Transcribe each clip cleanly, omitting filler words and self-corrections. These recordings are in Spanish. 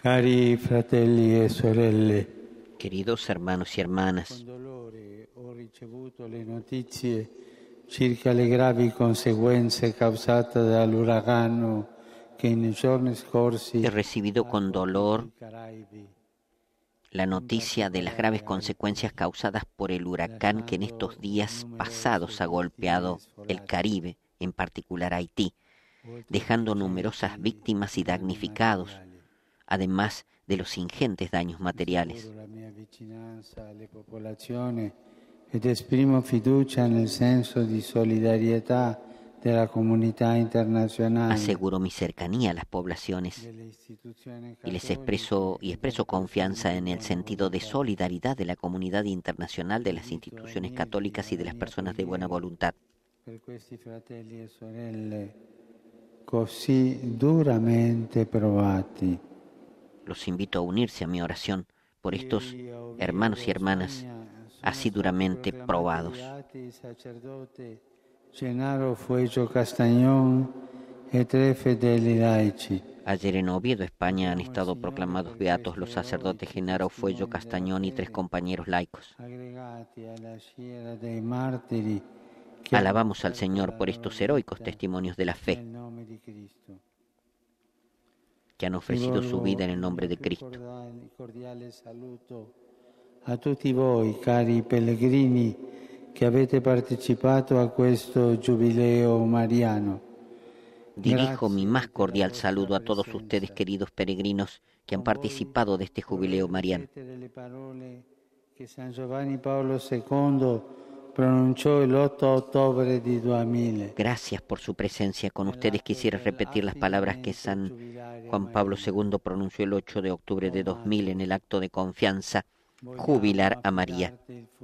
Cari fratelli e sorelle, Queridos hermanos y hermanas, con dolore ho ricevuto le notizie circa le gravi conseguenze causate dall'uragano che nei giorni scorsi he recibido con dolor i Caraibi. la noticia de las graves consecuencias causadas por el huracán que en estos días pasados ha golpeado el Caribe, en particular Haití, dejando numerosas víctimas y damnificados, además de los ingentes daños materiales. La mia vicinanza alle popolazioni ed esprimo fiducia nel senso di solidarietà della comunità internazionale. Aseguro mi cercanía a las poblaciones y les expreso confianza en el sentido de solidaridad de la comunidad internacional, de las instituciones católicas y de las personas de buena voluntad. Per questi fratelli e sorelle così duramente provati. Los invito a unirse a mi oración por estos hermanos y hermanas así duramente probados. Gennaro Fuegio Castañón e 3 fedeli laici. Ayer en Oviedo, España, han estado proclamados beatos los sacerdotes Gennaro Fuegio Castañón y 3 compañeros laicos. Alabamos al Señor por estos heroicos testimonios de la fe que han ofrecido su vida en el nombre de Cristo. Cordiale saluto a tutti voi, cari pellegrini, che avete partecipato a questo giubileo mariano. Dirijo mi más cordial saludo a todos ustedes, queridos peregrinos, que han participado de este jubileo mariano. Le parole che San Giovanni Paolo II pronunciò el 8 ottobre di 2000. Gracias por su presencia. Con ustedes quisiera repetir las palabras que San Juan Pablo II pronunció el 8 de octubre de 2000 en el acto de confianza, jubilar a María.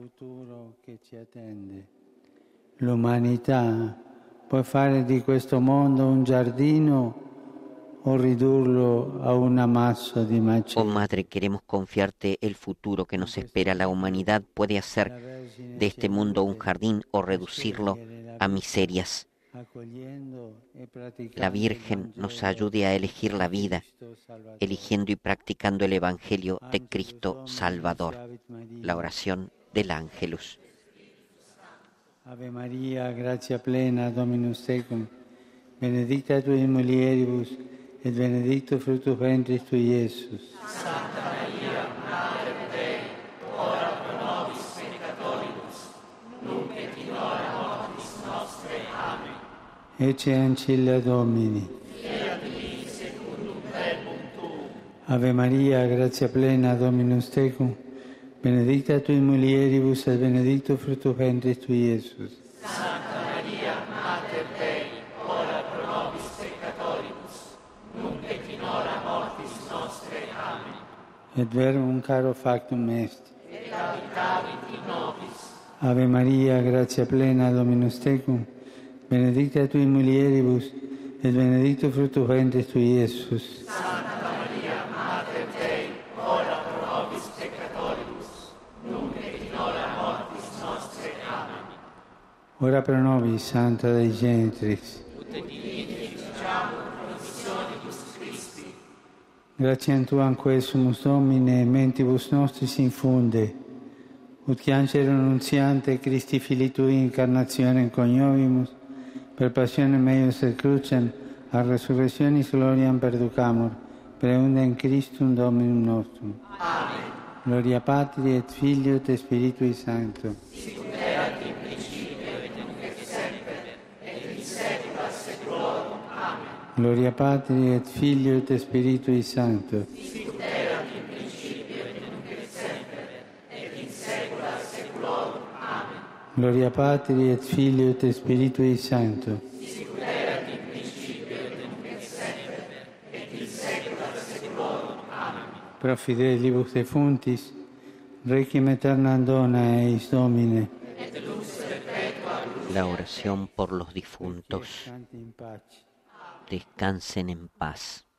L'umanità può fare di questo mondo un giardino o ridurlo a un ammasso di Oh macerie. Madre, queremos confiarte el futuro que nos espera. La humanidad puede hacer de este mundo un jardín o reducirlo a miserias. La Virgen nos ayude a elegir la vida, eligiendo y practicando el Evangelio de Cristo Salvador. La oración del Ángelus. Ave Maria, gratia plena, Dominus tecum, benedicta tui in mulieribus, et benedictus fructus ventris tui, Iesus. Santa Maria, Mater Dei, ora pro nobis peccatoribus, nunc et in hora mortis nostre. Amen. Ecce ancilla Domini. Fiat mi secundum verbum tuum. Ave Maria, gratia plena, Dominus tecum, benedicta tui in mulieribus, et benedictus fructus ventris tui, Iesus. Santa Maria, Mater Dei, ora pro nobis peccatoribus, nunc et in hora mortis nostre. Amen. Et verbum caro factum est. Et habitavit in nobis. Ave Maria, gratia plena, Dominus tecum, benedicta tui in mulieribus, et benedictus fructus ventris tui, Iesus. Santa Maria, Mater Dei, ora pro nobis peccatoribus, nunc et in hora mortis nostre. Amen. Ora pro nobis, Santa Dei Genitrix. Gratiam Tuam quesumus Domine, mentibus nostris infunde, ut Angelo annunziante Christi Filii Tui incarnationem coniovimus, per passionem eius et crucem, a resurrectionis gloriam perducamur, preundem Christum Dominum nostrum. Amen. Gloria Patri et Filio et Spiritui Sancto. Sicut erat in principio et nunc et semper, et in saecula saeculorum. Amen. Gloria Patri et Filio et Spiritui Sancto. Sicut erat in principio et nunc et semper, et in saecula saeculorum. Amen. Gloria Patri et Filio et Spiritui Sancto. Sicut erat in principio et nunc et semper, et in saecula saeculorum. Amen. Pro fidelibus defuntis, requiem aeternam dona eis Domine. Et lux perpetua luce. La oración por los difuntos. Descanti in pace. Descansen en paz.